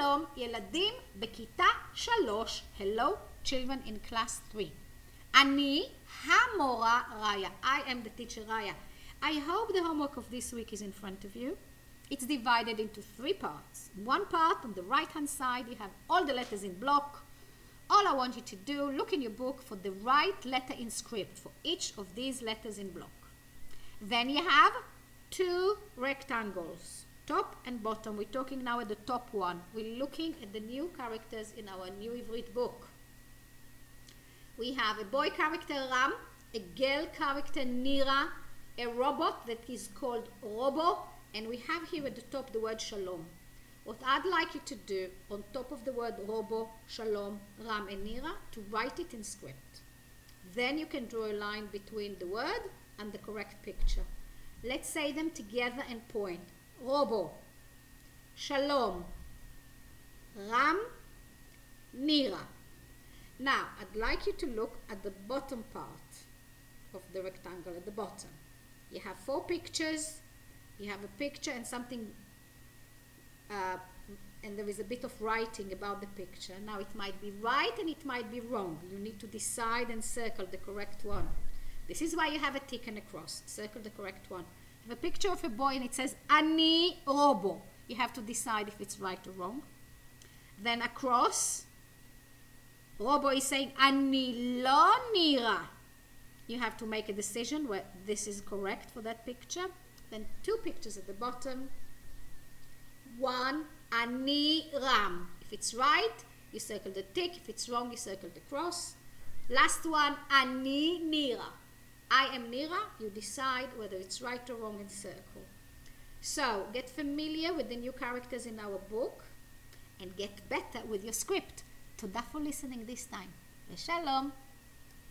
שלום, ילדים בכיתה 3. Hello, children in class 3. אני המורה ריה. I am the teacher Raya. I hope the homework of this week is in front of you. It's divided into 3 parts. One part on the right hand side, you have all the letters in block. All I want you to do, look in your book for the right letter in script for each of these letters in block. Then you have 2 rectangles, top and bottom. We're talking now at the top one. We're looking at the new characters in our new Ivrit book. We have a boy character Ram, a girl character Nira, a robot that is called Robo, and we have here at the top the word Shalom. What I'd like you to do on top of the word Robo, Shalom, Ram and Nira, to write it in script. Then you can draw a line between the word and the correct picture. Let's say them together and point. Robo, Shalom, Ram, Nira. Now, I'd like you to look at the bottom part of the rectangle at the bottom. You have 4 pictures. You have a picture and something, and there is a bit of writing about the picture. Now, it might be right and it might be wrong. You need to decide and circle the correct one. This is why you have a tick and a cross. Circle the correct one. You have a picture of a boy and it says, Ani Robo. You have to decide if it's right or wrong. Then across, Robo is saying, Ani lo Nira. You have to make a decision where this is correct for that picture. Then 2 pictures at the bottom. One, Ani Ram. If it's right, you circle the tick. If it's wrong, you circle the cross. Last one, Ani Nira. I am Nira. You decide whether it's right or wrong and circle. So, get familiar with the new characters in our book and get better with your script. תודה for listening this time. ושלום.